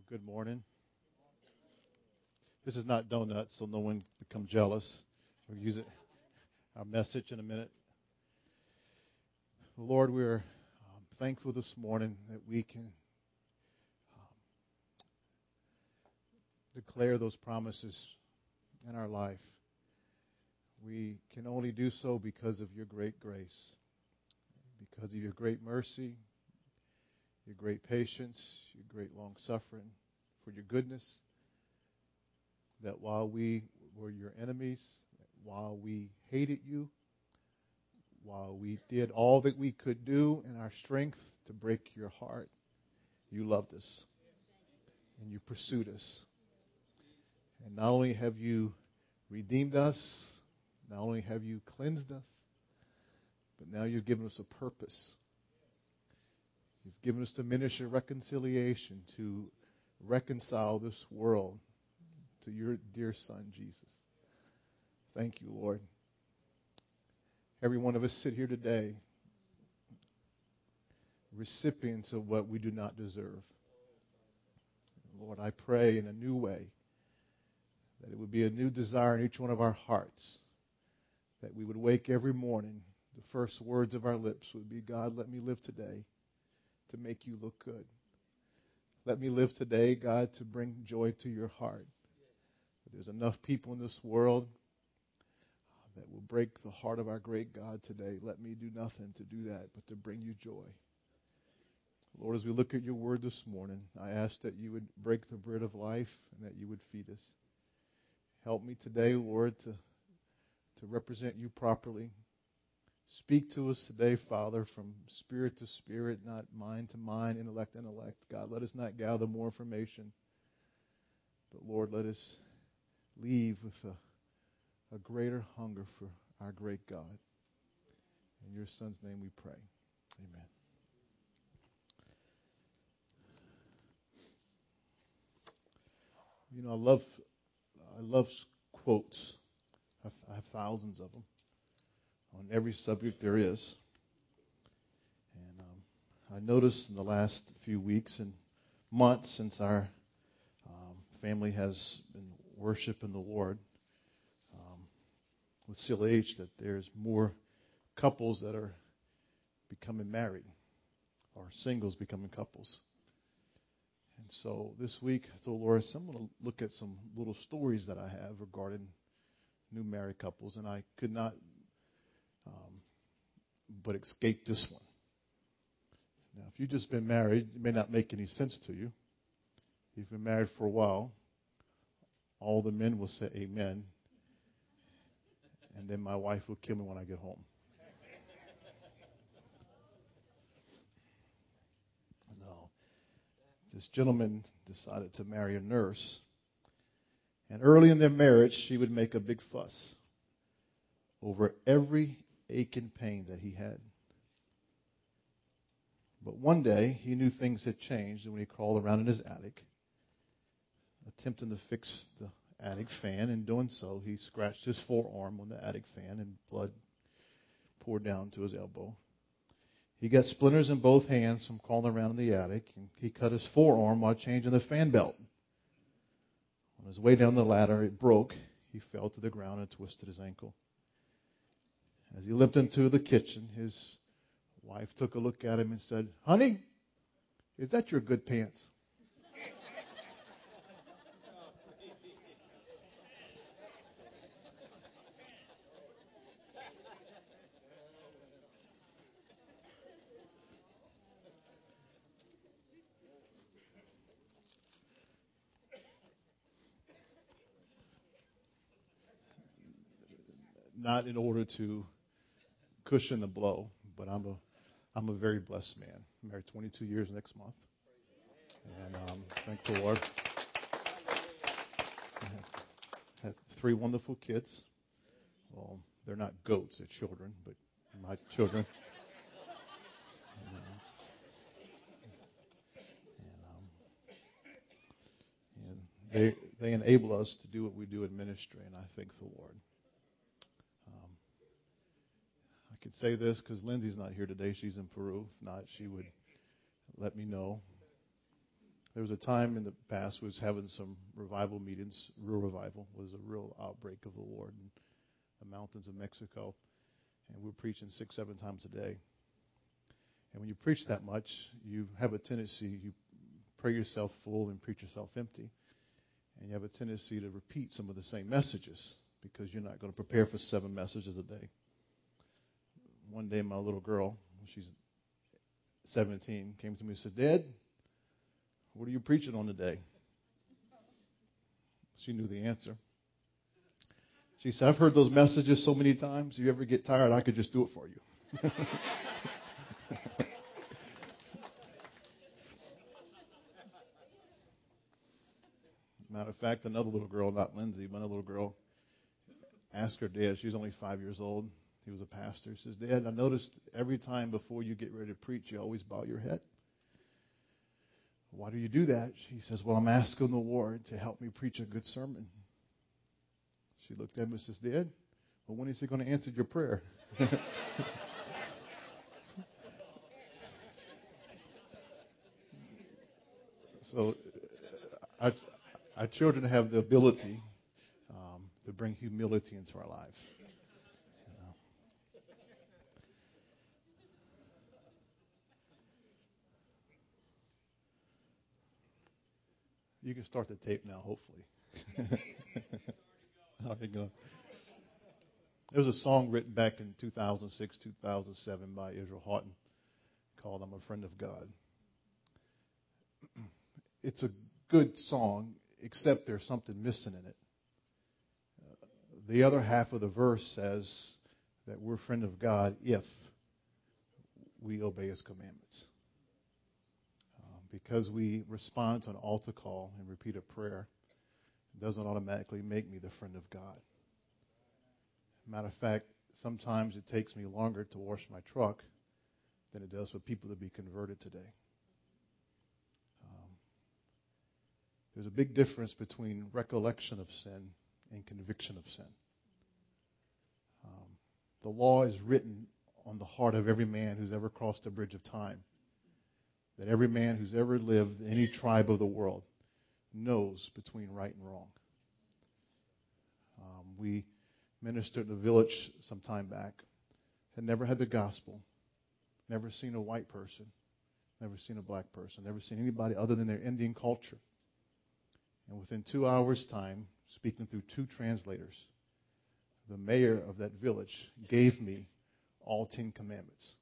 Good morning. This is not donuts, so no one become jealous. We'll use our message in a minute. Lord, we're thankful this morning that we can declare those promises in our life. We can only do so because of your great grace, because of your great mercy, your great patience, your great long suffering, for your goodness. That while we were your enemies, while we hated you, while we did all that we could do in our strength to break your heart, you loved us and you pursued us. And not only have you redeemed us, not only have you cleansed us, but now you've given us a purpose. You've given us the ministry of reconciliation to reconcile this world to your dear Son, Jesus. Thank you, Lord. Every one of us sit here today, recipients of what we do not deserve. Lord, I pray in a new way that it would be a new desire in each one of our hearts, that we would wake every morning, the first words of our lips would be, God, let me live today to make you look good. Let me live today, God, to bring joy to your heart. There's enough people in this world that will break the heart of our great God today. Let me do nothing to do that but to bring you joy. Lord, as we look at your word this morning, I ask that you would break the bread of life and that you would feed us. Help me today, Lord, to represent you properly. Speak to us today, Father, from spirit to spirit, not mind to mind, intellect to intellect. God, let us not gather more information. But, Lord, let us leave with a greater hunger for our great God. In your Son's name we pray. Amen. You know, I love quotes. I have thousands of them on every subject there is. And I noticed in the last few weeks and months since our family has been worshiping the Lord with CLH that there's more couples that are becoming married or singles becoming couples. And so this week I told Laura, I'm going to look at some little stories that I have regarding new married couples, and I could not but escape this one. Now, if you've just been married, it may not make any sense to you. If you've been married for a while, all the men will say amen, and then my wife will kill me when I get home. No. This gentleman decided to marry a nurse, and early in their marriage, she would make a big fuss over every ache and pain that he had. But one day, he knew things had changed, and when he crawled around in his attic, attempting to fix the attic fan, and doing so, he scratched his forearm on the attic fan, and blood poured down to his elbow. He got splinters in both hands from crawling around in the attic, and he cut his forearm while changing the fan belt. On his way down the ladder, it broke. He fell to the ground and twisted his ankle. As he limped into the kitchen, his wife took a look at him and said, "Honey, is that your good pants?" Not in order to cushion the blow, but I'm a very blessed man. I'm married 22 years next month, and thank the Lord. I have 3 wonderful kids. Well, they're not goats; they're children, but my children. And they enable us to do what we do in ministry, and I thank the Lord. I could say this because Lindsay's not here today. She's in Peru. If not, she would let me know. There was a time in the past was having some revival meetings. Real revival was a real outbreak of the Lord in the mountains of Mexico, and we were preaching 6-7 times a day. And when you preach that much, you have a tendency, you pray yourself full and preach yourself empty. And you have a tendency to repeat some of the same messages because you're not going to prepare for 7 messages a day. One day my little girl, she's 17, came to me and said, "Dad, what are you preaching on today?" She knew the answer. She said, "I've heard those messages so many times. If you ever get tired, I could just do it for you." Matter of fact, another little girl, not Lindsay, but another little girl, asked her dad, she was only 5 years old, he was a pastor, he says, "Dad, I noticed every time before you get ready to preach, you always bow your head. Why do you do that?" She says, "Well, I'm asking the Lord to help me preach a good sermon." She looked at him and says, "Dad, well, when is he going to answer your prayer?" So our children have the ability to bring humility into our lives. You know. You can start the tape now, hopefully. How you go? There was a song written back in 2006, 2007 by Israel Houghton called "I'm a Friend of God." It's a good song, except there's something missing in it. The other half of the verse says that we're a friend of God if we obey His commandments. Because we respond to an altar call and repeat a prayer, it doesn't automatically make me the friend of God. Matter of fact, sometimes it takes me longer to wash my truck than it does for people to be converted today. There's a big difference between recollection of sin and conviction of sin. The law is written on the heart of every man who's ever crossed the bridge of time. That every man who's ever lived in any tribe of the world knows between right and wrong. We ministered in a village some time back, had never had the gospel, never seen a white person, never seen a black person, never seen anybody other than their Indian culture. And within 2 hours' time, speaking through 2 translators, the mayor of that village gave me all 10 commandments.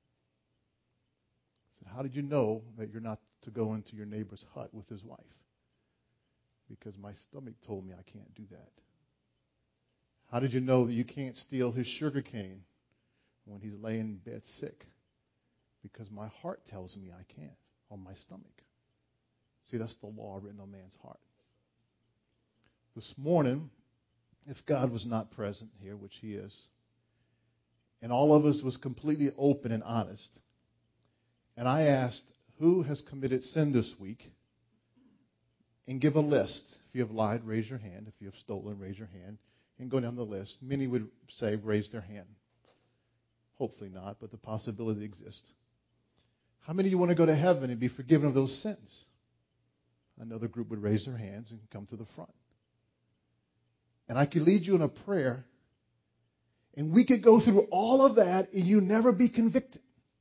I said, "How did you know that you're not to go into your neighbor's hut with his wife?" "Because my stomach told me I can't do that." "How did you know that you can't steal his sugar cane when he's laying in bed sick?" "Because my heart tells me I can't, or my stomach." See, that's the law written on man's heart. This morning, if God was not present here, which He is, and all of us was completely open and honest, and I asked, who has committed sin this week? And give a list. If you have lied, raise your hand. If you have stolen, raise your hand. And go down the list. Many would say raise their hand. Hopefully not, but the possibility exists. How many of you want to go to heaven and be forgiven of those sins? Another group would raise their hands and come to the front. And I could lead you in a prayer, and we could go through all of that and you never be convicted.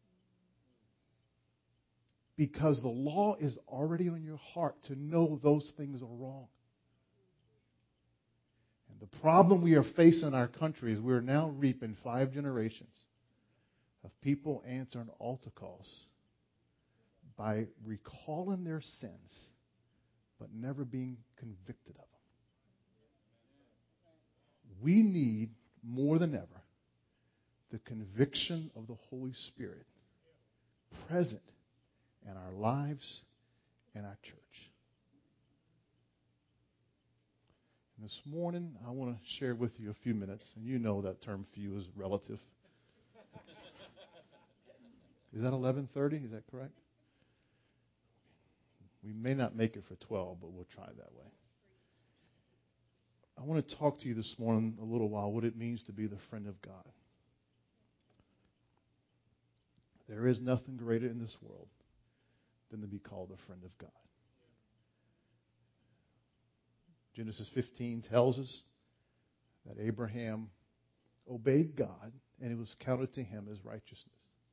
Because the law is already on your heart to know those things are wrong. And the problem we are facing in our country is we're now reaping 5 generations of people answering altar calls by recalling their sins, but never being convicted of them. We need, more than ever, the conviction of the Holy Spirit present in our lives and our church. And this morning, I want to share with you a few minutes, and you know that term "few" is relative. Is that 11:30? Is that correct? We may not make it for 12, but we'll try that way. I want to talk to you this morning a little while what it means to be the friend of God. There is nothing greater in this world than to be called a friend of God. Genesis 15 tells us that Abraham obeyed God, and it was counted to him as righteousness.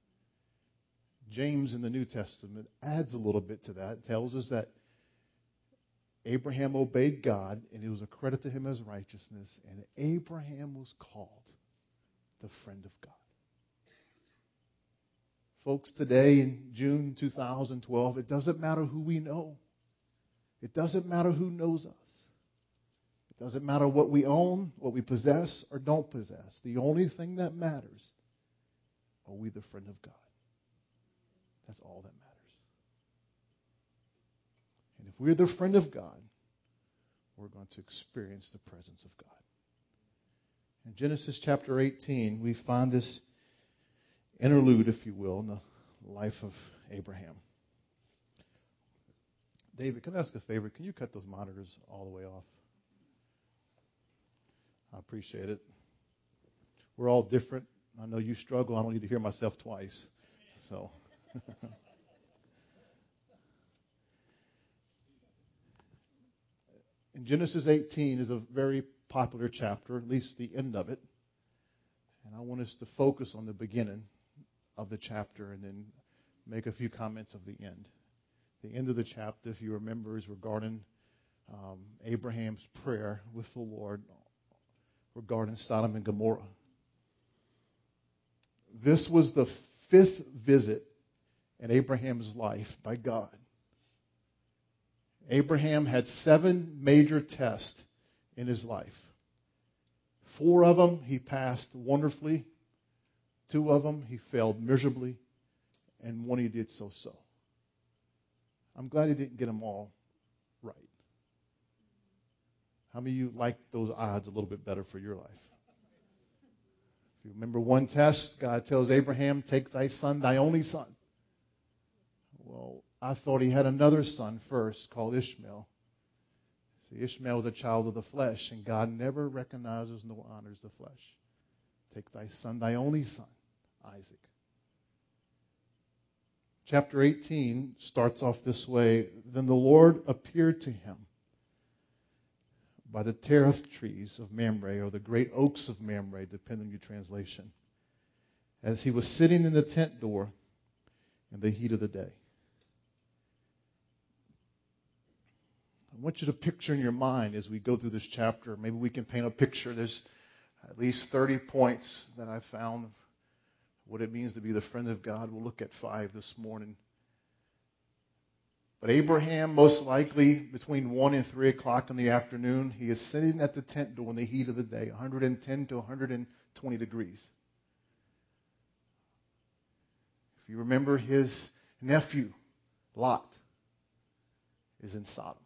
James in the New Testament adds a little bit to that. It tells us that Abraham obeyed God, and it was accredited to him as righteousness, and Abraham was called the friend of God. Folks, today in June 2012, it doesn't matter who we know. It doesn't matter who knows us. It doesn't matter what we own, what we possess or don't possess. The only thing that matters, are we the friend of God? That's all that matters. And if we're the friend of God, we're going to experience the presence of God. In Genesis chapter 18, we find this interlude, if you will, in the life of Abraham. David, can I ask a favor? Can you cut those monitors all the way off? I appreciate it. We're all different. I know you struggle. I don't need to hear myself twice. So, in Genesis 18 is a very popular chapter, at least the end of it. And I want us to focus on the beginning of the chapter and then make a few comments of the end. The end of the chapter, if you remember, is regarding Abraham's prayer with the Lord regarding Sodom and Gomorrah. This was the 5th visit in Abraham's life by God. Abraham had 7 major tests in his life. 4 of them he passed wonderfully. 2 of them he failed miserably. And 1 he did so-so. I'm glad he didn't get them all right. How many of you like those odds a little bit better for your life? If you remember one test, God tells Abraham, take thy son, thy only son. Well, I thought he had another son first called Ishmael. See, Ishmael was a child of the flesh, and God never recognizes nor honors the flesh. Take thy son, thy only son, Isaac. Chapter 18 starts off this way. Then the Lord appeared to him by the Tereth trees of Mamre, or the great oaks of Mamre, depending on your translation, as he was sitting in the tent door in the heat of the day. I want you to picture in your mind as we go through this chapter, maybe we can paint a picture. There's at least 30 points that I found of what it means to be the friend of God. We'll look at 5 this morning. But Abraham, most likely between 1 and 3 o'clock in the afternoon, he is sitting at the tent door in the heat of the day, 110 to 120 degrees. If you remember, his nephew, Lot, is in Sodom.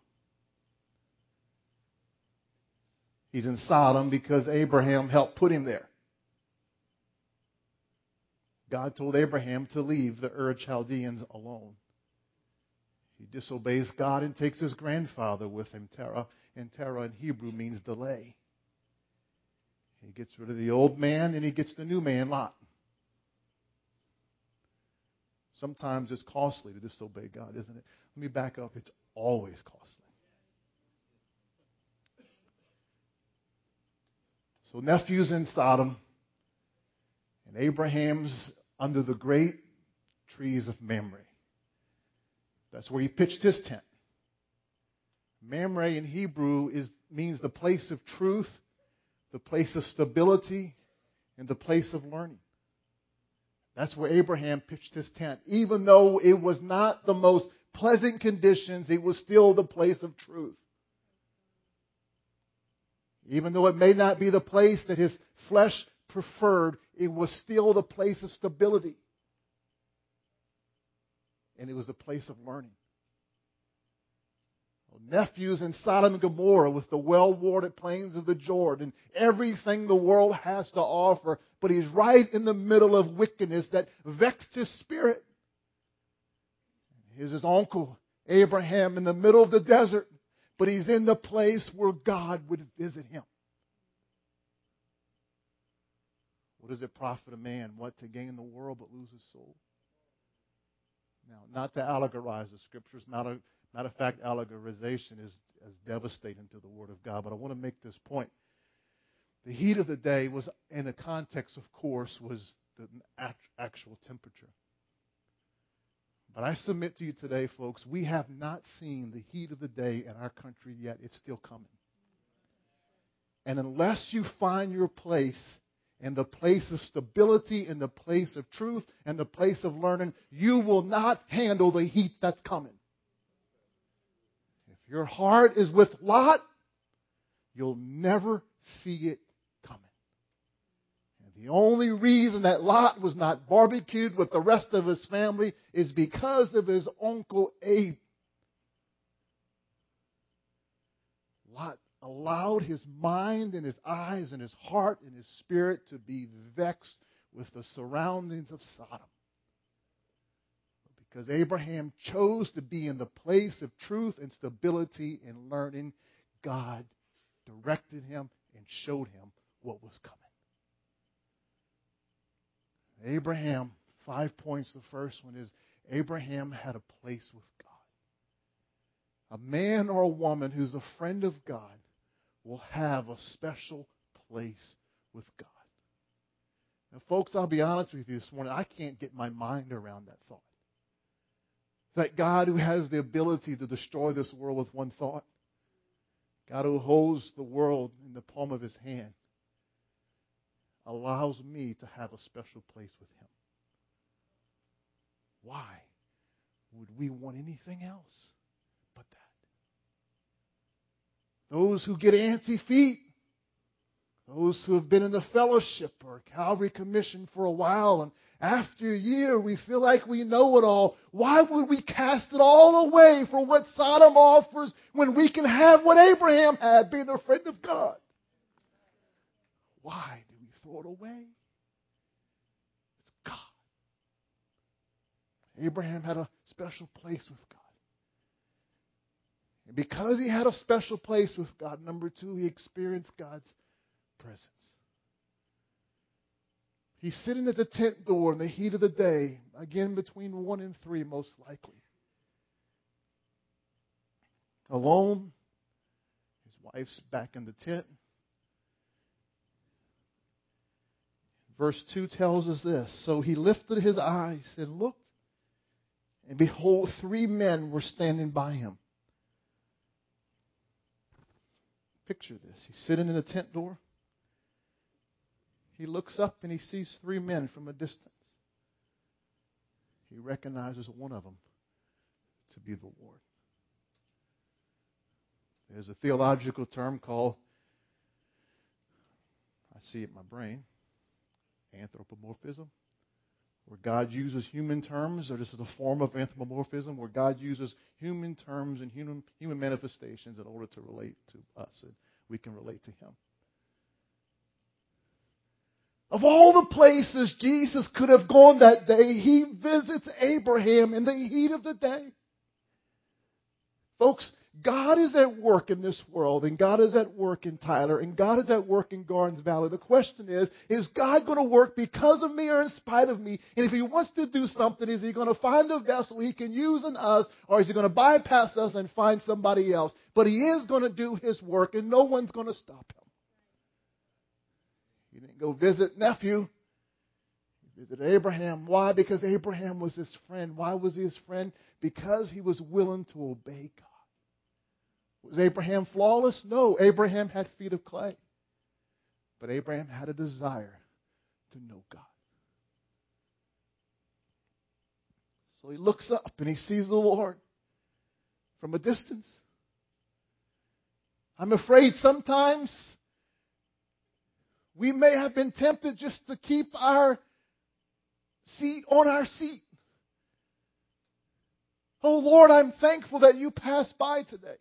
He's in Sodom because Abraham helped put him there. God told Abraham to leave the Ur Chaldeans alone. He disobeys God and takes his grandfather with him, Terah. And Terah in Hebrew means delay. He gets rid of the old man and he gets the new man, Lot. Sometimes it's costly to disobey God, isn't it? Let me back up. It's always costly. So nephew's in Sodom, and Abraham's under the great trees of Mamre. That's where he pitched his tent. Mamre in Hebrew means the place of truth, the place of stability, and the place of learning. That's where Abraham pitched his tent. Even though it was not the most pleasant conditions, it was still the place of truth. Even though it may not be the place that his flesh preferred, it was still the place of stability. And it was the place of learning. Nephews in Sodom and Gomorrah with the well-watered plains of the Jordan, everything the world has to offer, but he's right in the middle of wickedness that vexed his spirit. Here's his uncle, Abraham, in the middle of the desert, but he's in the place where God would visit him. What does it profit a man? What, to gain the world but lose his soul? Now, not to allegorize the scriptures, Matter of fact, allegorization is as devastating to the Word of God. But I want to make this point. The heat of the day was, in the context, of course, was the actual temperature. But I submit to you today, folks, we have not seen the heat of the day in our country yet. It's still coming. And unless you find your place in the place of stability, in the place of truth, and the place of learning, you will not handle the heat that's coming. If your heart is with Lot, you'll never see it coming. And the only reason that Lot was not barbecued with the rest of his family is because of his uncle Abe. Lot allowed his mind and his eyes and his heart and his spirit to be vexed with the surroundings of Sodom. Because Abraham chose to be in the place of truth and stability and learning, God directed him and showed him what was coming. Abraham, 5 points. The first one is Abraham had a place with God. A man or a woman who's a friend of God will have a special place with God. Now, folks, I'll be honest with you this morning. I can't get my mind around that thought. That God who has the ability to destroy this world with one thought, God who holds the world in the palm of his hand, allows me to have a special place with him. Why would we want anything else but that? Those who get antsy feet, those who have been in the fellowship or Calvary Commission for a while, and after a year we feel like we know it all. Why would we cast it all away for what Sodom offers when we can have what Abraham had, being a friend of God? Why do we throw it away? It's God. Abraham had a special place with God. And because he had a special place with God, number two, he experienced God's presence. He's sitting at the tent door in the heat of the day, again between 1 and 3 most likely. Alone, his wife's back in the tent. Verse 2 tells us this. So he lifted his eyes and looked, and behold, 3 men were standing by him. Picture this. He's sitting in the tent door. He looks up and he sees 3 men from a distance. He recognizes one of them to be the Lord. There's a theological term called, I see it in my brain, anthropomorphism, where God uses human terms, or this is a form of anthropomorphism, where God uses human terms and human manifestations in order to relate to us, and we can relate to him. Of all the places Jesus could have gone that day, he visits Abraham in the heat of the day. Folks, God is at work in this world, and God is at work in Tyler, and God is at work in Gardens Valley. The question is God going to work because of me or in spite of me? And if he wants to do something, is he going to find a vessel he can use in us, or is he going to bypass us and find somebody else? But he is going to do his work, and no one's going to stop him. He didn't go visit nephew. He visited Abraham. Why? Because Abraham was his friend. Why was he his friend? Because he was willing to obey God. Was Abraham flawless? No. Abraham had feet of clay. But Abraham had a desire to know God. So he looks up and he sees the Lord from a distance. I'm afraid sometimes we may have been tempted just to keep our seat on our seat. Oh Lord, I'm thankful that you passed by today.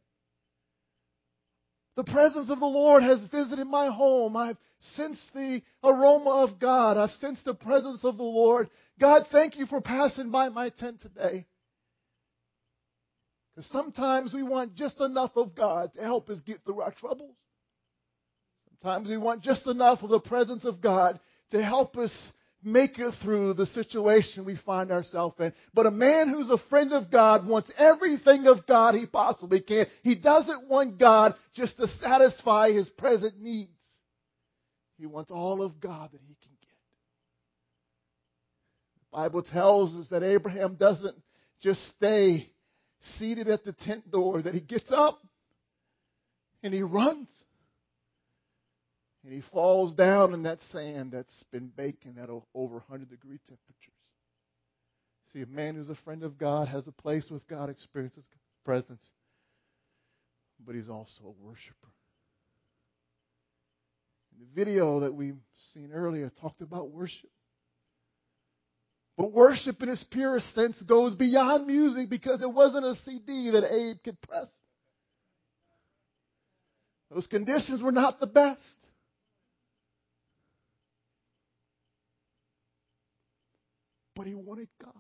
The presence of the Lord has visited my home. I've sensed the aroma of God. I've sensed the presence of the Lord. God, thank you for passing by my tent today. Because sometimes we want just enough of God to help us get through our troubles. Sometimes we want just enough of the presence of God to help us make it through the situation we find ourselves in. But a man who's a friend of God wants everything of God he possibly can. He doesn't want God just to satisfy his present needs. He wants all of God that he can get. The Bible tells us that Abraham doesn't just stay seated at the tent door, that he gets up and he runs. And he falls down in that sand that's been baking at over 100-degree temperatures. See, a man who's a friend of God has a place with God, experiences God's presence, but he's also a worshiper. And the video that we've seen earlier talked about worship. But worship in its purest sense goes beyond music, because it wasn't a CD that Abe could press. Those conditions were not the best. But he wanted God.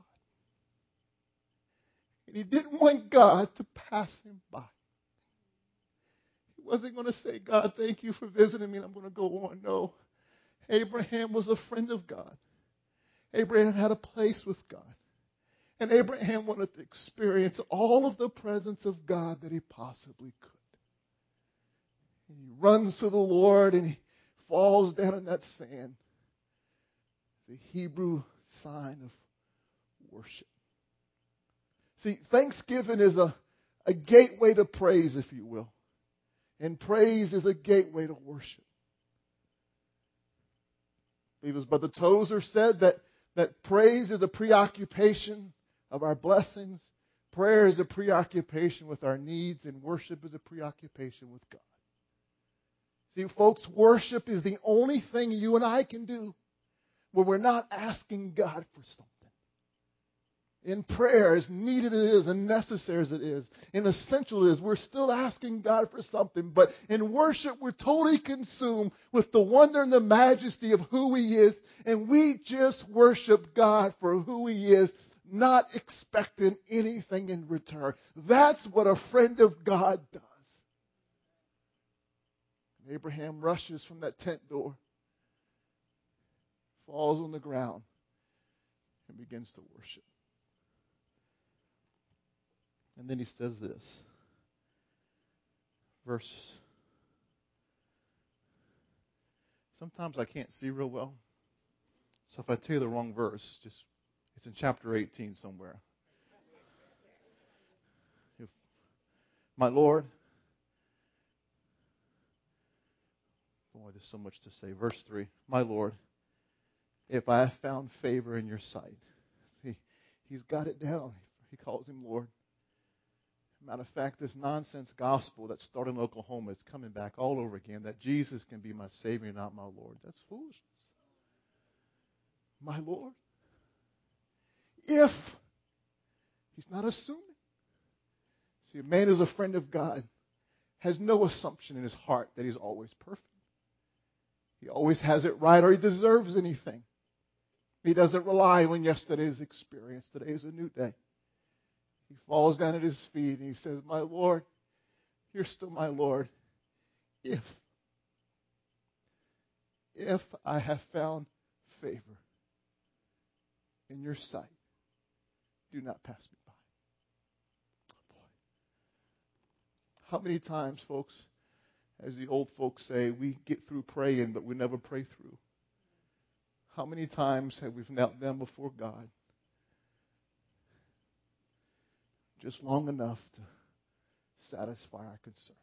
And he didn't want God to pass him by. He wasn't going to say, God, thank you for visiting me, and I'm going to go on. No. Abraham was a friend of God. Abraham had a place with God. And Abraham wanted to experience all of the presence of God that he possibly could. And he runs to the Lord and he falls down in that sand. It's a Hebrew sign of worship. See, thanksgiving is a gateway to praise, if you will. And praise is a gateway to worship. I believe as Brother Tozer said that praise is a preoccupation of our blessings. Prayer is a preoccupation with our needs, and worship is a preoccupation with God. See, folks, worship is the only thing you and I can do where we're not asking God for something. In prayer, as needed it is and necessary as it is, and essential it is, we're still asking God for something. But in worship, we're totally consumed with the wonder and the majesty of who He is, and we just worship God for who He is, not expecting anything in return. That's what a friend of God does. Abraham rushes from that tent door, falls on the ground, and begins to worship. And then he says this, verse, sometimes I can't see real well, so if I tell you the wrong verse, just it's in chapter 18 somewhere. My Lord, boy, there's so much to say. Verse 3, my Lord, if I have found favor in your sight. He's got it down. He calls him Lord. Matter of fact, this nonsense gospel that started in Oklahoma is coming back all over again, that Jesus can be my Savior, not my Lord. That's foolishness. My Lord. If. He's not assuming. See, a man who's a friend of God has no assumption in his heart that he's always perfect. He always has it right or he deserves anything. He doesn't rely on yesterday's experience. Today is a new day. He falls down at his feet and he says, my Lord, you're still my Lord. If I have found favor in your sight, do not pass me by. Oh boy. How many times, folks, as the old folks say, we get through praying, but we never pray through? How many times have we knelt down before God just long enough to satisfy our concerns?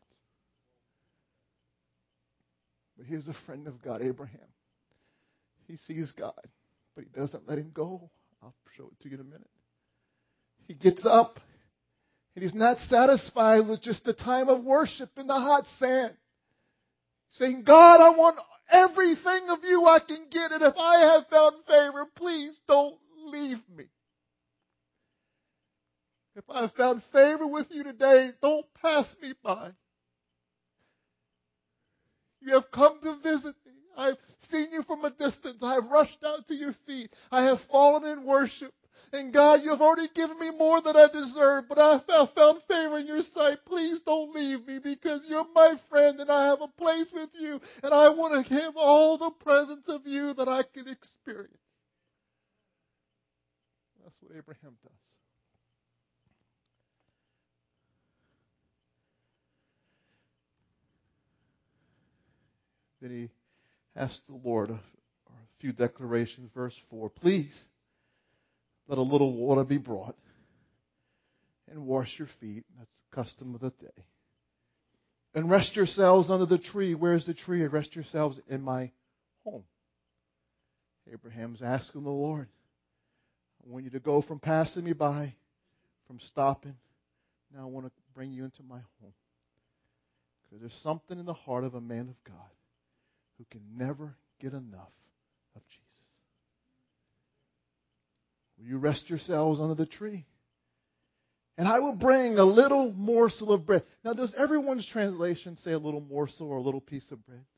But here's a friend of God, Abraham. He sees God, but he doesn't let him go. I'll show it to you in a minute. He gets up, and he's not satisfied with just the time of worship in the hot sand. Saying, God, I want everything of you I can get, and if I have found favor, please don't leave me. If I have found favor with you today, don't pass me by. You have come to visit me. I've seen you from a distance. I have rushed out to your feet. I have fallen in worship. And God, you have already given me more than I deserve, but I have found favor in your sight. Please don't leave me, because you're my friend and I have a place with you, and I want to have all the presence of you that I can experience. That's what Abraham does. Then he asked the Lord a few declarations. Verse 4, please let a little water be brought and wash your feet. That's the custom of the day. And rest yourselves under the tree. Where's the tree? And rest yourselves in my home. Abraham's asking the Lord, I want you to go from passing me by, from stopping. Now I want to bring you into my home. Because there's something in the heart of a man of God who can never get enough of Jesus. Will you rest yourselves under the tree? And I will bring a little morsel of bread. Now, does everyone's translation say a little morsel or a little piece of bread?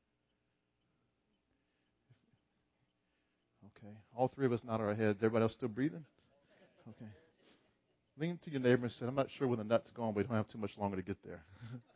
Okay. All three of us nod our heads. Everybody else still breathing? Okay. Lean to your neighbor and say, I'm not sure where the nut's going, but we don't have too much longer to get there.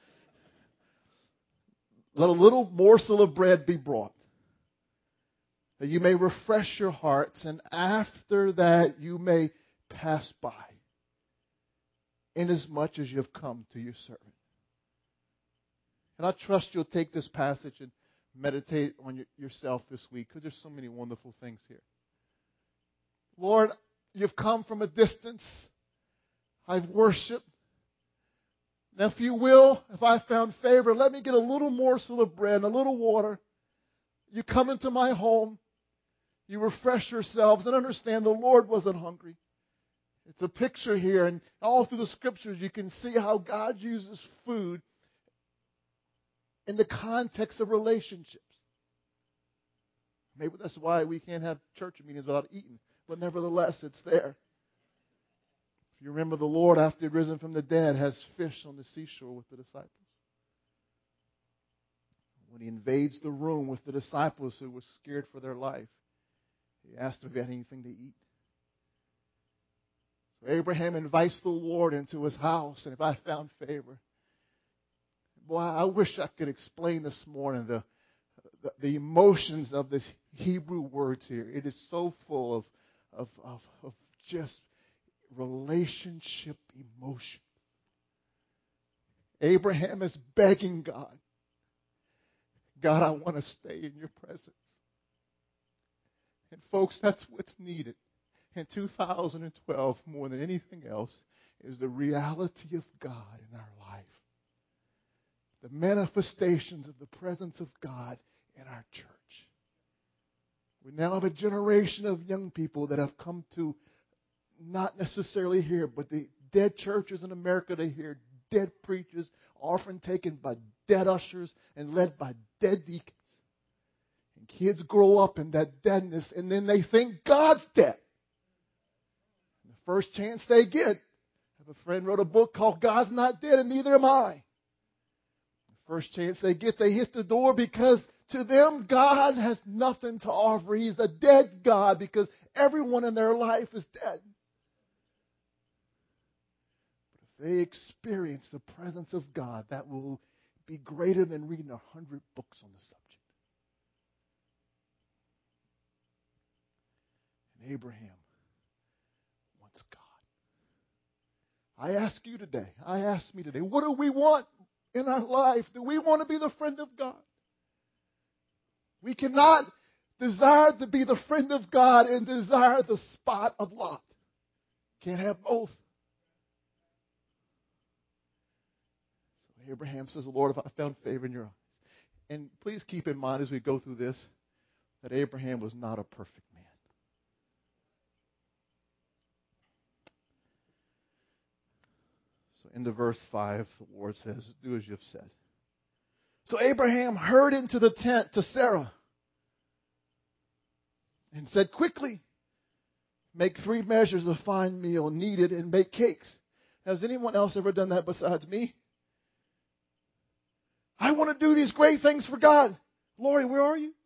Let a little morsel of bread be brought, that you may refresh your hearts, and after that you may pass by, inasmuch as you have come to your servant. And I trust you'll take this passage and meditate on yourself this week, because there's so many wonderful things here. Lord, you've come from a distance. I've worshiped. Now, if you will, if I found favor, let me get a little morsel of bread and a little water. You come into my home. You refresh yourselves and understand the Lord wasn't hungry. It's a picture here, and all through the scriptures you can see how God uses food in the context of relationships. Maybe that's why we can't have church meetings without eating, but nevertheless, it's there. If you remember, the Lord, after he had risen from the dead, has fish on the seashore with the disciples. When he invades the room with the disciples who were scared for their life, he asked them if they had anything to eat. So Abraham invites the Lord into his house, and if I found favor, boy, I wish I could explain this morning the emotions of this Hebrew words here. It is so full of just relationship emotion. Abraham is begging God, God, I want to stay in your presence. And folks, that's what's needed in 2012 more than anything else, is the reality of God in our life. The manifestations of the presence of God in our church. We now have a generation of young people that have come to not necessarily hear, but the dead churches in America, they hear dead preachers, often taken by dead ushers and led by dead deacons. And kids grow up in that deadness, and then they think God's dead. And the first chance they get, I have a friend wrote a book called God's Not Dead and Neither Am I. The first chance they get, they hit the door, because to them, God has nothing to offer. He's a dead God, because everyone in their life is dead. But if they experience the presence of God, that will be greater than reading 100 books on the subject. And Abraham wants God. I ask you today, what do we want in our life? Do we want to be the friend of God? We cannot desire to be the friend of God and desire the spot of Lot. Can't have both. So Abraham says, Lord, if I found favor in your eyes. And please keep in mind as we go through this, that Abraham was not a perfect man. So into verse 5, the Lord says, do as you've said. So Abraham hurried into the tent to Sarah and said, quickly, make 3 measures of fine meal, knead it, and make cakes. Has anyone else ever done that besides me? I want to do these great things for God. Lori, where are you?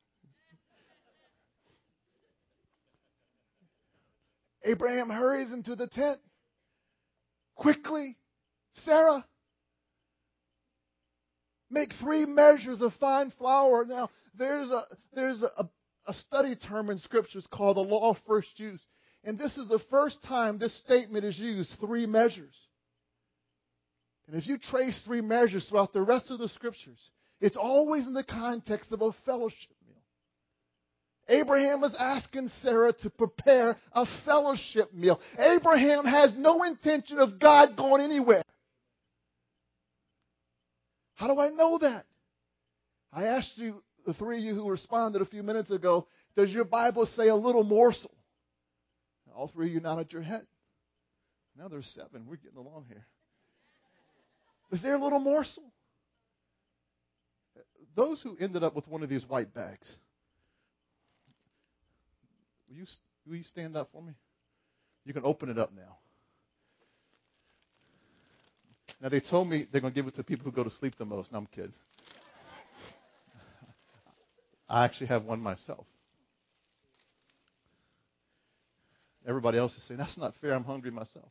Abraham hurries into the tent. Quickly, Sarah, make 3 measures of fine flour. Now, there's a study term in scriptures called the law of first use. And this is the first time this statement is used, 3 measures. And if you trace 3 measures throughout the rest of the scriptures, it's always in the context of a fellowship meal. Abraham is asking Sarah to prepare a fellowship meal. Abraham has no intention of God going anywhere. How do I know that? I asked you, the 3 of you who responded a few minutes ago, does your Bible say a little morsel? All 3 of you nodded your head. Now there's 7. We're getting along here. Is there a little morsel? Those who ended up with one of these white bags, will you stand up for me? You can open it up now. Now, they told me they're going to give it to people who go to sleep the most. No, I'm kidding. I actually have one myself. Everybody else is saying, that's not fair. I'm hungry myself.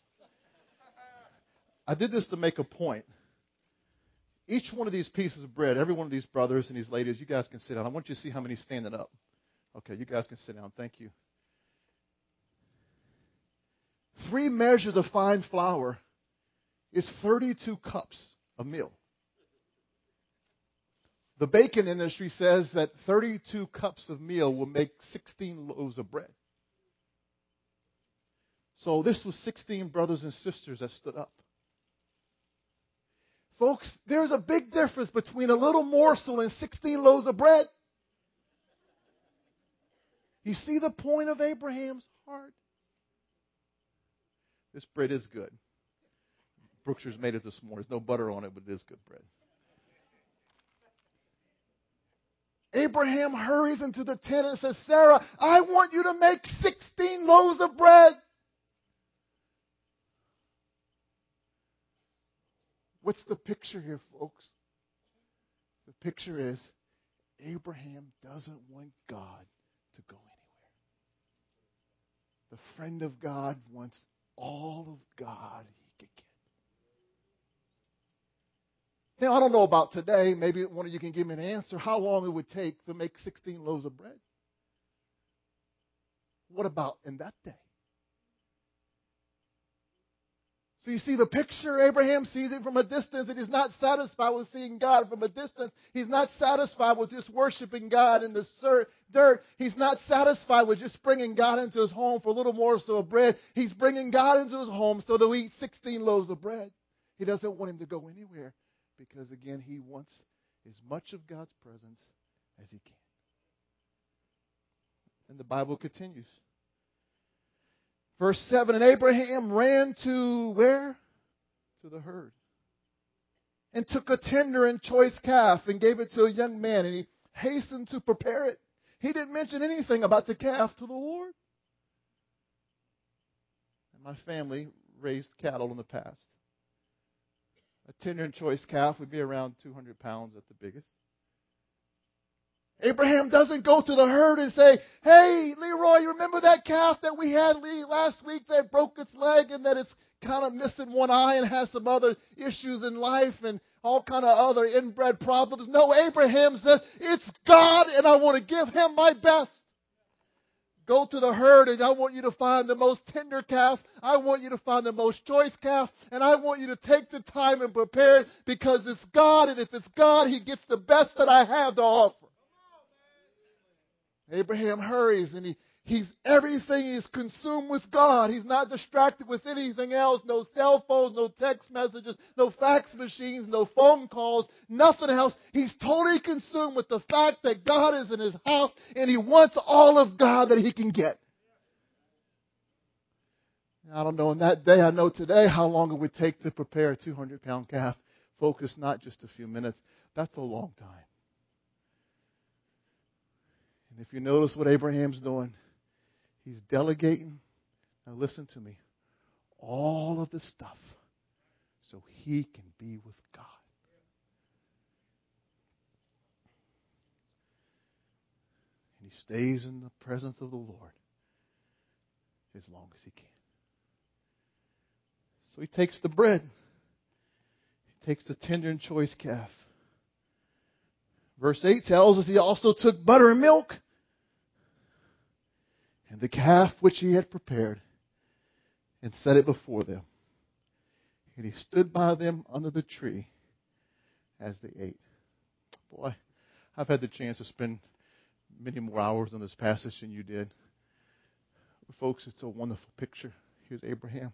I did this to make a point. Each one of these pieces of bread, every one of these brothers and these ladies, you guys can sit down. I want you to see how many standing up. Okay, you guys can sit down. Thank you. 3 measures of fine flour is 32 cups of meal. The baking industry says that 32 cups of meal will make 16 loaves of bread. So this was 16 brothers and sisters that stood up. Folks, there's a big difference between a little morsel and 16 loaves of bread. You see the point of Abraham's heart? This bread is good. Brookshire's made it this morning. There's no butter on it, but it is good bread. Abraham hurries into the tent and says, Sarah, I want you to make 16 loaves of bread. What's the picture here, folks? The picture is Abraham doesn't want God to go anywhere. The friend of God wants all of God he could get. Now, I don't know about today. Maybe one of you can give me an answer how long it would take to make 16 loaves of bread. What about in that day? So you see the picture, Abraham sees it from a distance, and he's not satisfied with seeing God from a distance. He's not satisfied with just worshiping God in the dirt. He's not satisfied with just bringing God into his home for a little morsel of bread. He's bringing God into his home so that we eat 16 loaves of bread. He doesn't want him to go anywhere because, again, he wants as much of God's presence as he can. And the Bible continues. Verse 7, and Abraham ran to where? To the herd. And took a tender and choice calf and gave it to a young man, and he hastened to prepare it. He didn't mention anything about the calf to the Lord. And my family raised cattle in the past. A tender and choice calf would be around 200 pounds at the biggest. Abraham doesn't go to the herd and say, hey, Leroy, you remember that calf that we had last week that broke its leg and that it's kind of missing one eye and has some other issues in life and all kind of other inbred problems? No, Abraham says, it's God and I want to give him my best. Go to the herd and I want you to find the most tender calf. I want you to find the most choice calf. And I want you to take the time and prepare it because it's God. And if it's God, he gets the best that I have to offer. Abraham hurries and everything is consumed with God. He's not distracted with anything else. No cell phones, no text messages, no fax machines, no phone calls, nothing else. He's totally consumed with the fact that God is in his house and he wants all of God that he can get. I don't know in that day, I know today how long it would take to prepare a 200-pound calf. Focus not just a few minutes. That's a long time. And if you notice what Abraham's doing, he's delegating, now listen to me, all of the stuff so he can be with God. And he stays in the presence of the Lord as long as he can. So he takes the bread. He takes the tender and choice calf. Verse 8 tells us he also took butter and milk. And the calf which he had prepared, and set it before them. And he stood by them under the tree as they ate. Boy, I've had the chance to spend many more hours on this passage than you did. Folks, it's a wonderful picture. Here's Abraham.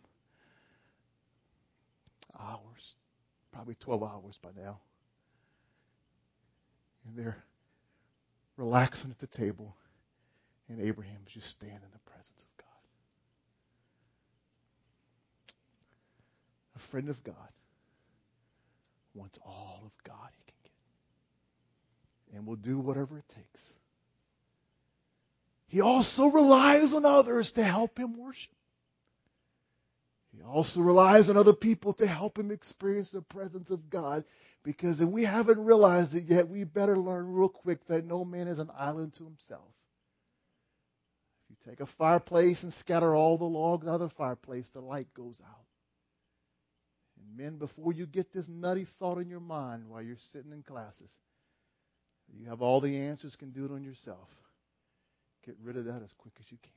Hours, probably 12 hours by now. And they're relaxing at the table. And Abraham is just standing in the presence of God. A friend of God wants all of God he can get. And will do whatever it takes. He also relies on others to help him worship. He also relies on other people to help him experience the presence of God. Because if we haven't realized it yet, we better learn real quick that no man is an island to himself. If you take a fireplace and scatter all the logs out of the fireplace, the light goes out. And men, before you get this nutty thought in your mind while you're sitting in classes, you have all the answers, can do it on yourself. Get rid of that as quick as you can.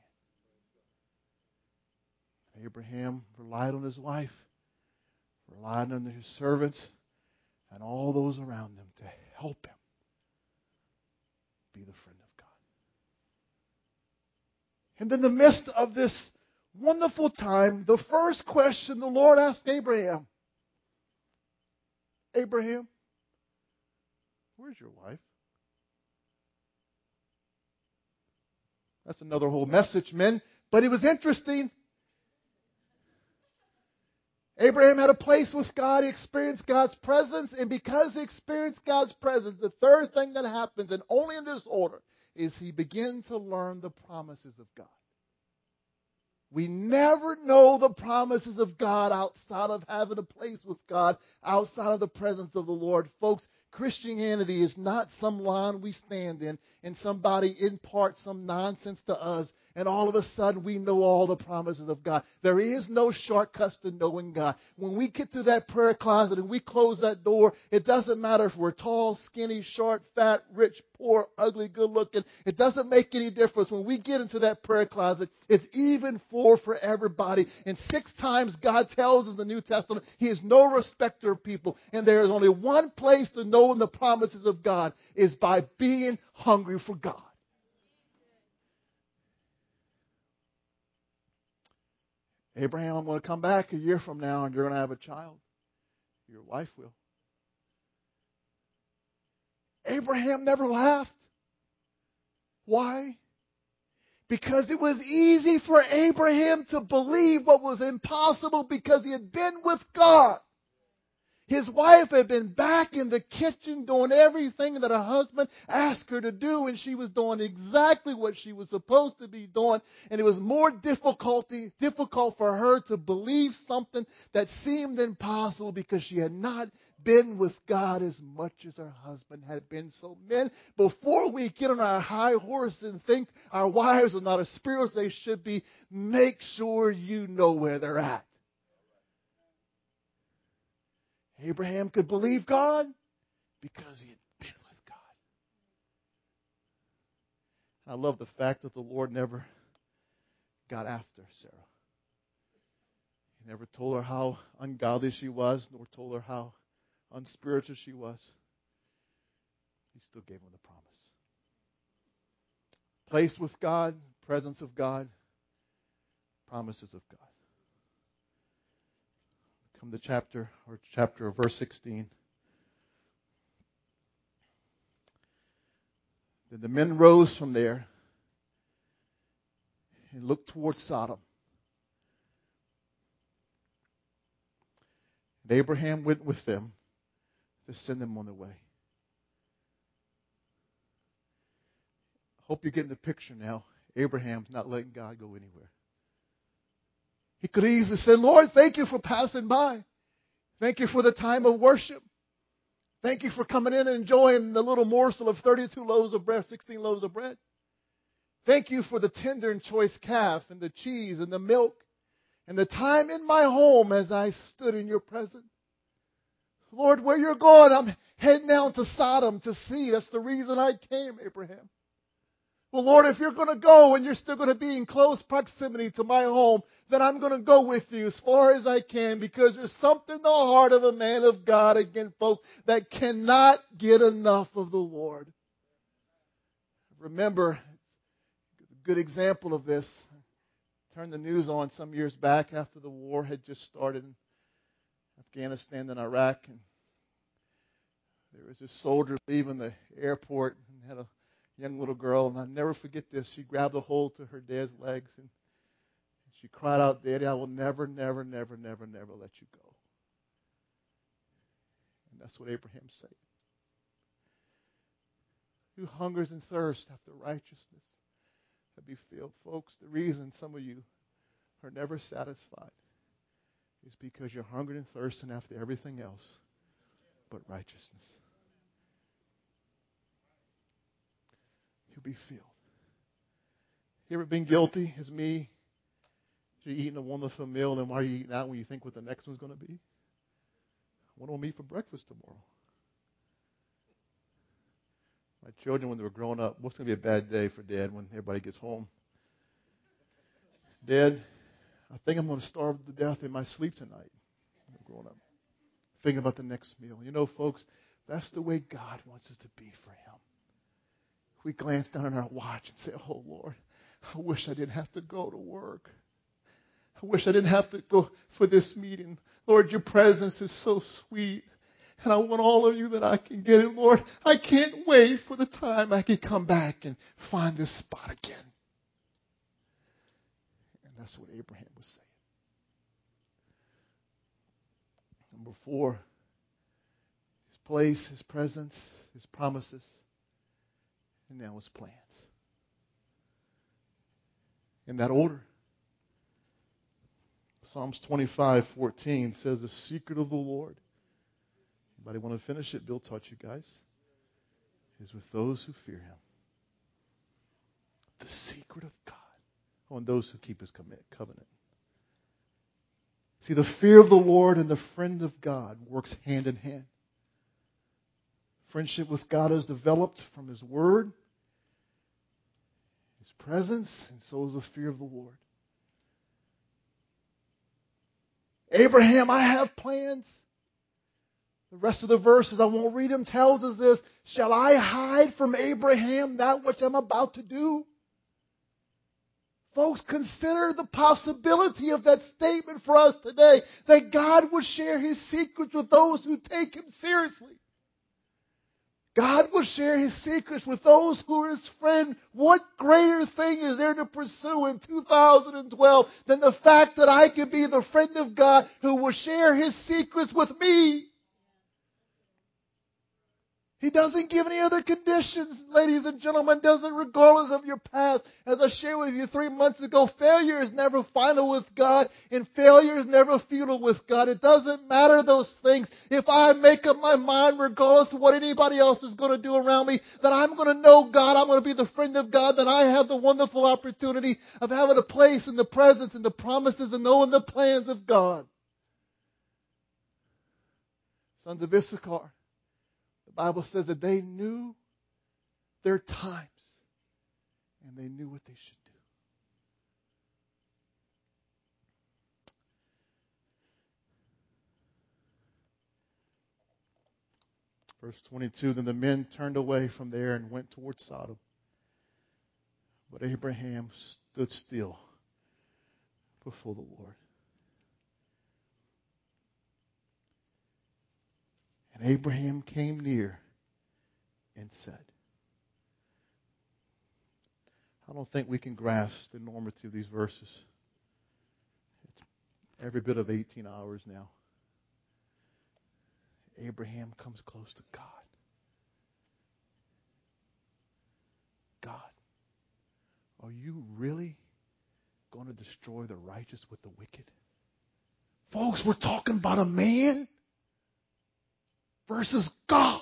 Abraham relied on his wife, relied on his servants, and all those around them to help him be the friend of God. And in the midst of this wonderful time, the first question the Lord asked Abraham, Abraham, where's your wife? That's another whole message, men. But it was interesting. Abraham had a place with God. He experienced God's presence. And because he experienced God's presence, the third thing that happens, and only in this order, is he began to learn the promises of God. We never know the promises of God outside of having a place with God, outside of the presence of the Lord. Folks, Christianity is not some line we stand in and somebody imparts some nonsense to us and all of a sudden we know all the promises of God. There is no shortcuts to knowing God. When we get to that prayer closet and we close that door, it doesn't matter if we're tall, skinny, short, fat, rich, poor, ugly, good looking. It doesn't make any difference. When we get into that prayer closet, it's even for everybody. And 6 times God tells us in the New Testament, he is no respecter of people. And there is only one place to know the promises of God is by being hungry for God. Abraham, I'm going to come back a year from now and you're going to have a child. Your wife will. Abraham never laughed. Why? Because it was easy for Abraham to believe what was impossible because he had been with God. His wife had been back in the kitchen doing everything that her husband asked her to do, and she was doing exactly what she was supposed to be doing. And it was more difficult for her to believe something that seemed impossible because she had not been with God as much as her husband had been. So men, before we get on our high horse and think our wives are not as spiritual as they should be, make sure you know where they're at. Abraham could believe God because he had been with God. I love the fact that the Lord never got after Sarah. He never told her how ungodly she was, nor told her how unspiritual she was. He still gave her the promise. Place with God, presence of God, promises of God. Come to chapter of verse 16. Then the men rose from there and looked towards Sodom. And Abraham went with them to send them on their way. Hope you're getting the picture now. Abraham's not letting God go anywhere. He could easily say, Lord, thank you for passing by. Thank you for the time of worship. Thank you for coming in and enjoying the little morsel of 32 loaves of bread, 16 loaves of bread. Thank you for the tender and choice calf and the cheese and the milk and the time in my home as I stood in your presence. Lord, where you're going, I'm heading down to Sodom to see. That's the reason I came, Abraham. Well, Lord, if you're going to go and you're still going to be in close proximity to my home, then I'm going to go with you as far as I can, because there's something in the heart of a man of God, again, folks, that cannot get enough of the Lord. Remember, a good example of this, turned the news on some years back after the war had just started in Afghanistan and Iraq, and there was a soldier leaving the airport and had a young little girl, and I'll never forget this. She grabbed a hold to her dad's legs and she cried out, "Daddy, I will never, never, never, never, never let you go." And that's what Abraham said. Who hungers and thirsts after righteousness shall be filled. Folks, the reason some of you are never satisfied is because you're hungering and thirsting after everything else but righteousness. You'll be filled. You ever been guilty as me? You're eating a wonderful meal, and why are you eating out when you think what the next one's going to be? What do I eat for breakfast tomorrow? My children, when they were growing up, what's going to be a bad day for Dad when everybody gets home? Dad, I think I'm going to starve to death in my sleep tonight. Growing up, thinking about the next meal. You know, folks, that's the way God wants us to be for Him. We glance down at our watch and say, "Oh, Lord, I wish I didn't have to go to work. I wish I didn't have to go for this meeting. Lord, your presence is so sweet. And I want all of you that I can get it, Lord. I can't wait for the time I can come back and find this spot again." And that's what Abraham was saying. Number 4, his place, his presence, his promises, and now his plans. In that order. Psalms 25:14 says, "The secret of the Lord," anybody want to finish it? Bill taught you guys. "Is with those who fear Him." The secret of God on those who keep His covenant. See, the fear of the Lord and the friend of God works hand in hand. Friendship with God is developed from His Word, His presence, and so is the fear of the Lord. Abraham, I have plans. The rest of the verses, I won't read them, tells us this. Shall I hide from Abraham that which I'm about to do? Folks, consider the possibility of that statement for us today, that God will share His secrets with those who take Him seriously. God will share His secrets with those who are His friend. What greater thing is there to pursue in 2012 than the fact that I can be the friend of God who will share His secrets with me? He doesn't give any other conditions, ladies and gentlemen, doesn't regardless of your past. As I shared with you 3 months ago, failure is never final with God, and failure is never futile with God. It doesn't matter those things. If I make up my mind, regardless of what anybody else is going to do around me, that I'm going to know God, I'm going to be the friend of God, that I have the wonderful opportunity of having a place in the presence and the promises and knowing the plans of God. Sons of Issachar. The Bible says that they knew their times and they knew what they should do. Verse 22, then the men turned away from there and went towards Sodom. But Abraham stood still before the Lord. And Abraham came near and said, I don't think we can grasp the enormity of these verses. It's every bit of 18 hours now. Abraham comes close to God. God, are you really going to destroy the righteous with the wicked? Folks, we're talking about a man versus God.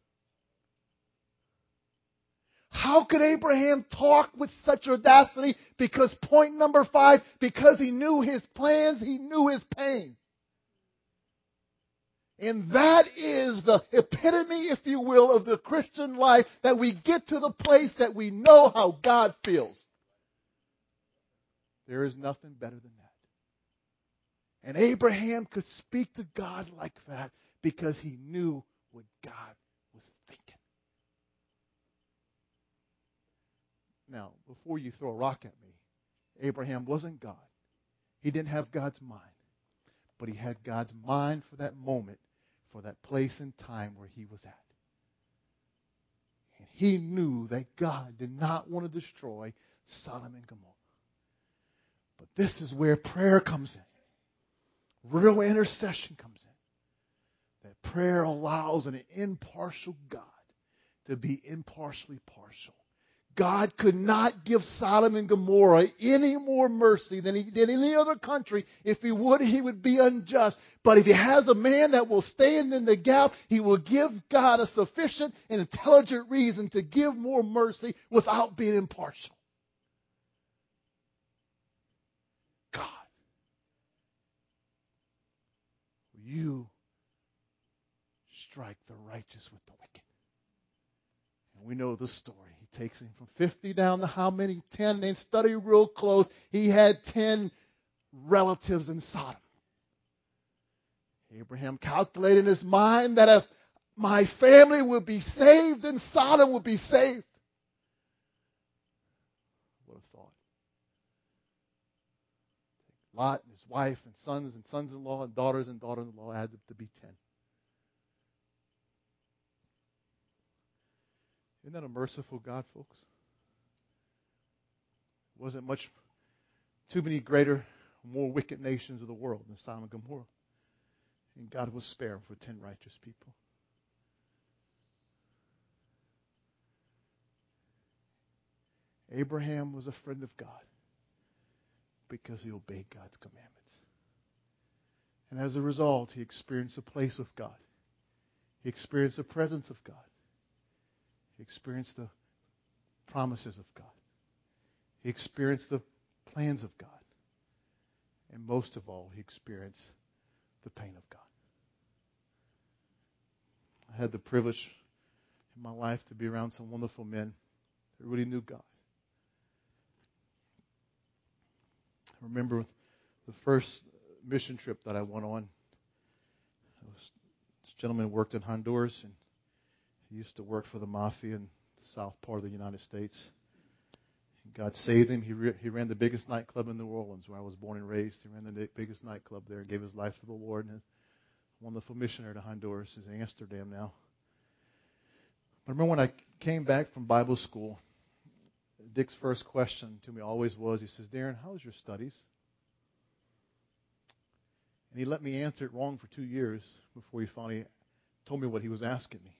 How could Abraham talk with such audacity? Because point number 5, because he knew his plans, he knew his pain. And that is the epitome, if you will, of the Christian life, that we get to the place that we know how God feels. There is nothing better than that. And Abraham could speak to God like that because he knew what God was thinking. Now, before you throw a rock at me, Abraham wasn't God. He didn't have God's mind. But he had God's mind for that moment, for that place and time where he was at. And he knew that God did not want to destroy Sodom and Gomorrah. But this is where prayer comes in. Real intercession comes in. That prayer allows an impartial God to be impartially partial. God could not give Sodom and Gomorrah any more mercy than he did any other country. If he would be unjust. But if he has a man that will stand in the gap, he will give God a sufficient and intelligent reason to give more mercy without being impartial. God, will you strike the righteous with the wicked? And we know the story. He takes him from 50 down to how many? 10. They study real close. He had 10 relatives in Sodom. Abraham calculated in his mind that if my family would be saved, then Sodom would be saved. What a thought. Lot and his wife and sons-in-law and daughters-in-law adds up to be 10. Isn't that a merciful God, folks? Wasn't much, too many greater, more wicked nations of the world than Sodom and Gomorrah. And God was spared for 10 righteous people. Abraham was a friend of God because he obeyed God's commandments. And as a result, he experienced a place with God. He experienced the presence of God. He experienced the promises of God. He experienced the plans of God. And most of all, he experienced the pain of God. I had the privilege in my life to be around some wonderful men that really knew God. I remember the first mission trip that I went on. This gentleman worked in Honduras, and he used to work for the mafia in the south part of the United States. And God saved him. He ran the biggest nightclub in New Orleans, where I was born and raised. He ran the biggest nightclub there and gave his life to the Lord. And a wonderful missionary to Honduras. He's in Amsterdam now. I remember when I came back from Bible school, Dick's first question to me always was, he says, Darren, how's your studies? And he let me answer it wrong for 2 years before he finally told me what he was asking me.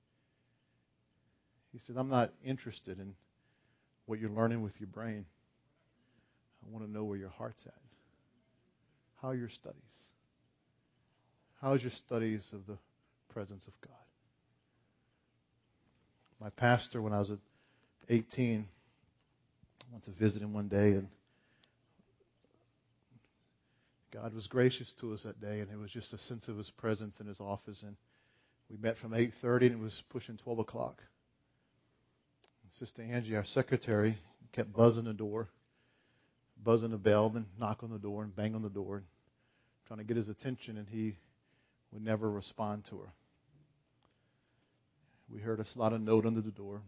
He said, I'm not interested in what you're learning with your brain. I want to know where your heart's at. How are your studies? How's your studies of the presence of God? My pastor, when I was 18, I went to visit him one day, and God was gracious to us that day, and it was just a sense of his presence in his office. And we met from 8:30, and it was pushing 12 o'clock. And Sister Angie, our secretary, kept buzzing the door, buzzing the bell, then knock on the door and bang on the door, trying to get his attention, and he would never respond to her. We heard a slide of note under the door.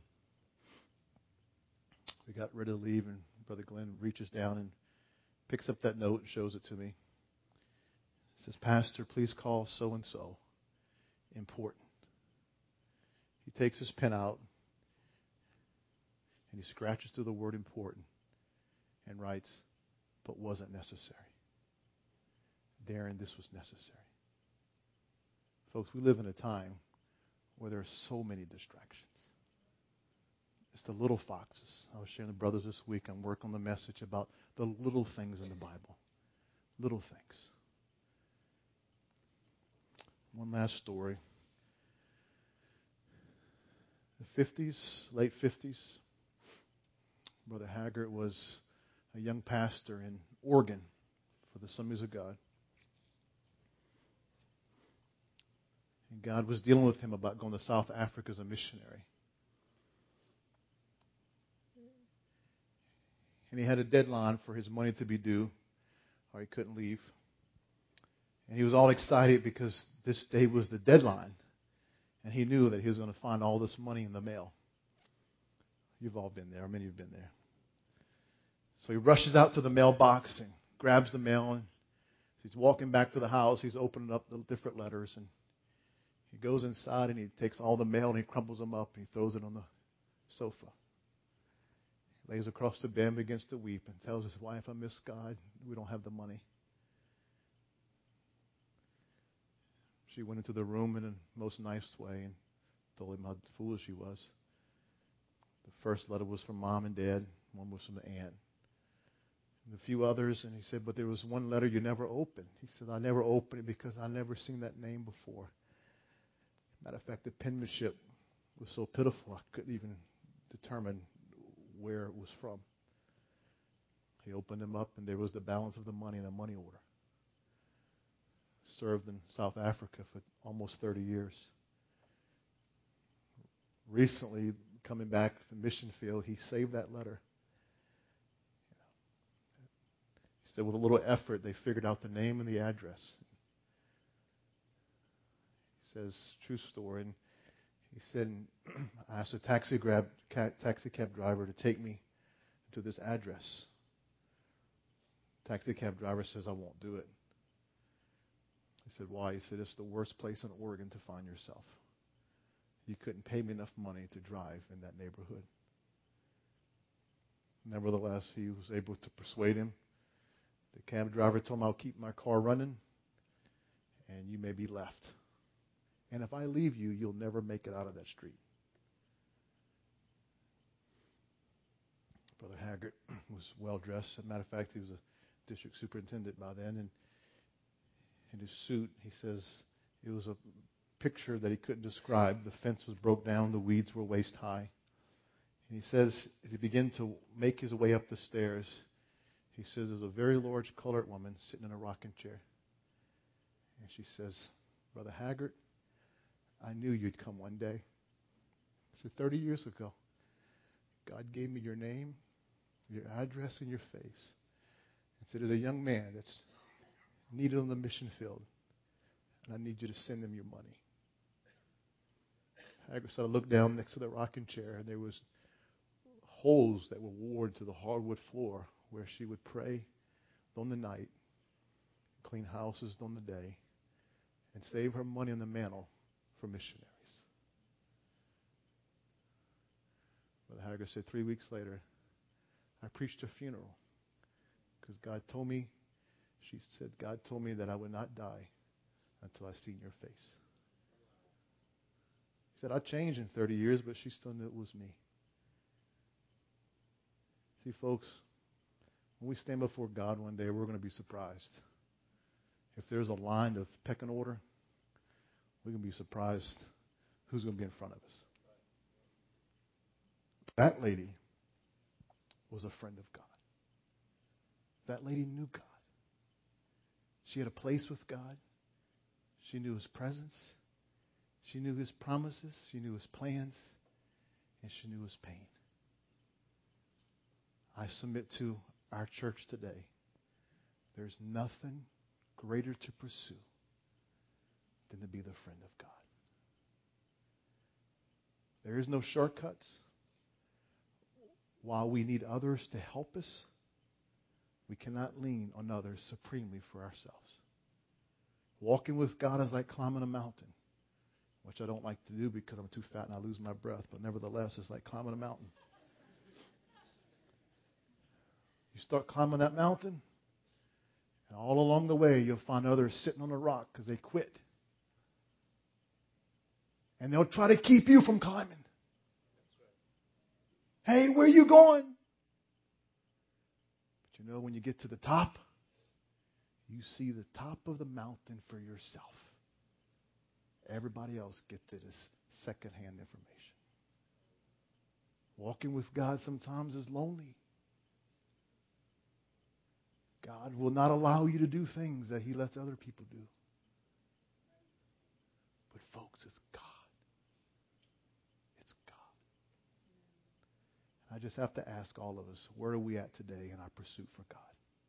We got ready to leave, and Brother Glenn reaches down and picks up that note and shows it to me. He says, Pastor, please call so-and-so. Important. He takes his pen out, and he scratches through the word important and writes, but wasn't necessary. Darren, this was necessary. Folks, we live in a time where there are so many distractions. It's the little foxes. I was sharing with brothers this week on work on the message about the little things in the Bible. Little things. One last story. The 50s, late 50s, Brother Haggart was a young pastor in Oregon for the Assemblies of God. And God was dealing with him about going to South Africa as a missionary. And he had a deadline for his money to be due, or he couldn't leave. And he was all excited because this day was the deadline. And he knew that he was going to find all this money in the mail. You've all been there. Many of you have been there. So he rushes out to the mailbox and grabs the mail. And he's walking back to the house. He's opening up the different letters. And he goes inside and he takes all the mail and he crumples them up and he throws it on the sofa. He lays across the bed, begins to weep, and tells his wife, I miss God. We don't have the money. She went into the room in the most nice way and told him how foolish he was. The first letter was from Mom and Dad. One was from the aunt. And a few others, and he said, but there was one letter you never opened. He said, I never opened it because I never seen that name before. Matter of fact, the penmanship was so pitiful I couldn't even determine where it was from. He opened them up, and there was the balance of the money in a money order. Served in South Africa for almost 30 years. Recently, coming back to the mission field, he saved that letter. He said with a little effort, they figured out the name and the address. He says, true story. And he said, I asked a taxi cab driver to take me to this address. Taxi cab driver says, I won't do it. He said, why? He said, it's the worst place in Oregon to find yourself. You couldn't pay me enough money to drive in that neighborhood. Nevertheless, he was able to persuade him. The cab driver told him, I'll keep my car running, and you may be left. And if I leave you, you'll never make it out of that street. Brother Haggart was well dressed. As a matter of fact, he was a district superintendent by then, and in his suit, he says it was a picture that he couldn't describe. The fence was broke down, the weeds were waist high. And he says, as he began to make his way up the stairs, he says there's a very large colored woman sitting in a rocking chair. And she says, Brother Haggart, I knew you'd come one day. So 30 years ago, God gave me your name, your address, and your face. And said, there's a young man that's needed on the mission field, and I need you to send him your money. Haggart said, I looked down next to the rocking chair, and there was holes that were worn to the hardwood floor where she would pray on the night, clean houses on the day, and save her money on the mantle for missionaries. Brother Haggart said 3 weeks later, I preached a funeral because God told me, she said, God told me that I would not die until I seen your face. He said, I changed in 30 years, but she still knew it was me. See, folks, when we stand before God one day, we're going to be surprised. If there's a line of pecking order, we're going to be surprised who's going to be in front of us. That lady was a friend of God. That lady knew God. She had a place with God. She knew his presence. She knew his promises. She knew his plans. And she knew his pain. I submit to our church today, there's nothing greater to pursue than to be the friend of God. There is no shortcuts. While we need others to help us, we cannot lean on others supremely for ourselves. Walking with God is like climbing a mountain, which I don't like to do because I'm too fat and I lose my breath, but nevertheless, it's like climbing a mountain. You start climbing that mountain, and all along the way, you'll find others sitting on a rock because they quit. And they'll try to keep you from climbing. Hey, where are you going? But you know, when you get to the top, you see the top of the mountain for yourself. Everybody else gets it as secondhand information. Walking with God sometimes is lonely. God will not allow you to do things that he lets other people do. But folks, it's God. It's God. I just have to ask all of us, where are we at today in our pursuit for God?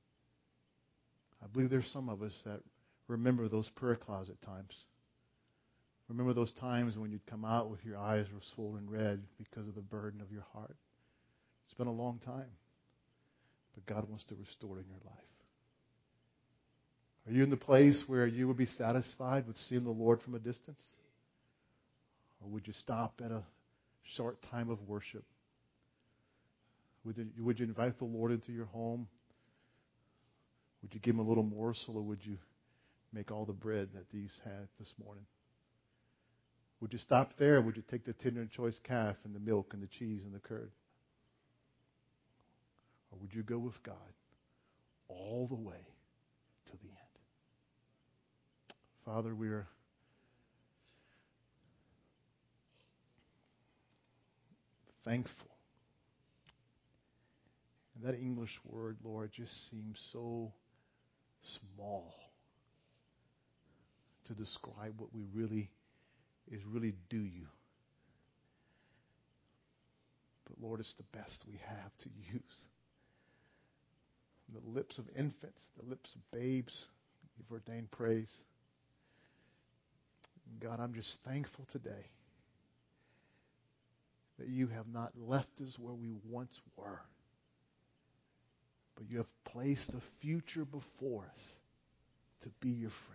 I believe there's some of us that remember those prayer closet times. Remember those times when you'd come out with your eyes were swollen red because of the burden of your heart. It's been a long time, but God wants to restore in your life. Are you in the place where you would be satisfied with seeing the Lord from a distance? Or would you stop at a short time of worship? Would you invite the Lord into your home? Would you give him a little morsel, or would you make all the bread that these had this morning? Would you stop there, or would you take the tender and choice calf and the milk and the cheese and the curd? Or would you go with God all the way to the end? Father, we are thankful. And that English word, Lord, just seems so small to describe what we really do you. But Lord, it's the best we have to use. From the lips of infants, the lips of babes, you've ordained praise. God, I'm just thankful today that you have not left us where we once were, but you have placed the future before us to be your friend.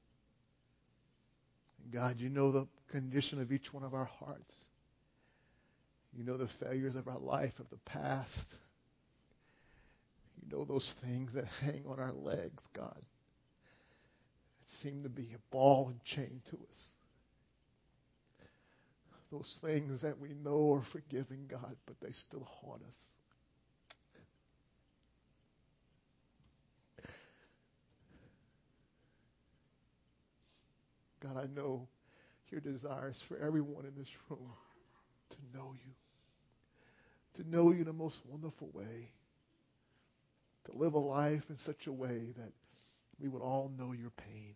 And God, you know the condition of each one of our hearts. You know the failures of our life, of the past. You know those things that hang on our legs, God, that seem to be a ball and chain to us. Those things that we know are forgiving, God, but they still haunt us. God, I know your desires for everyone in this room to know you in the most wonderful way, to live a life in such a way that we would all know your pain.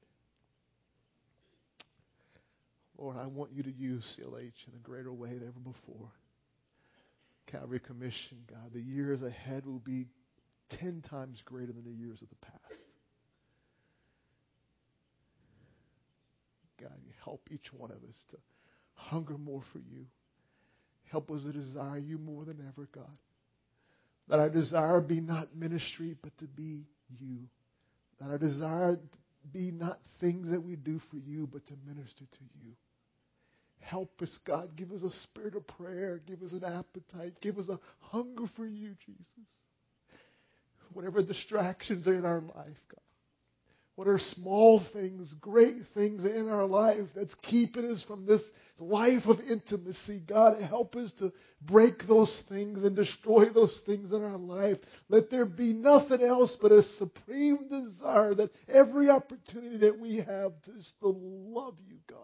Lord, I want you to use CLH in a greater way than ever before. Calvary Commission, God, the years ahead will be 10 times greater than the years of the past. God, you help each one of us to hunger more for you. Help us to desire you more than ever, God. That our desire be not ministry, but to be you. That our desire be not things that we do for you, but to minister to you. Help us, God. Give us a spirit of prayer. Give us an appetite. Give us a hunger for you, Jesus. Whatever distractions are in our life, God. What are small things, great things in our life that's keeping us from this life of intimacy? God, help us to break those things and destroy those things in our life. Let there be nothing else but a supreme desire that every opportunity that we have is to love you, God.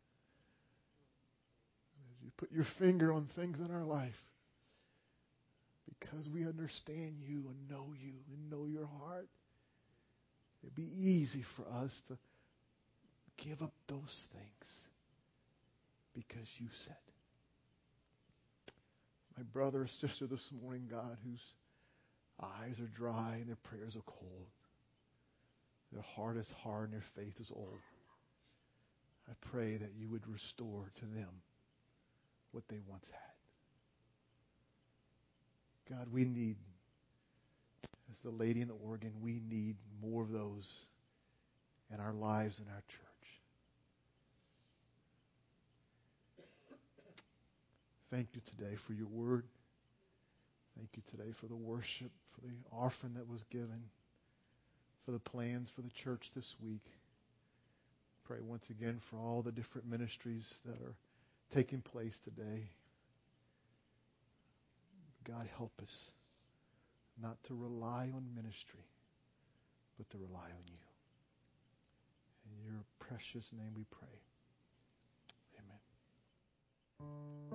As you put your finger on things in our life, because we understand you and know your heart, it'd be easy for us to give up those things because you said. My brother or sister this morning, God, whose eyes are dry and their prayers are cold, their heart is hard and their faith is old, I pray that you would restore to them what they once had. God, we need, as the lady in Oregon, we need more of those in our lives and our church. Thank you today for your word. Thank you today for the worship, for the offering that was given, for the plans for the church this week. Pray once again for all the different ministries that are taking place today. God, help us not to rely on ministry, but to rely on you. In your precious name we pray. Amen.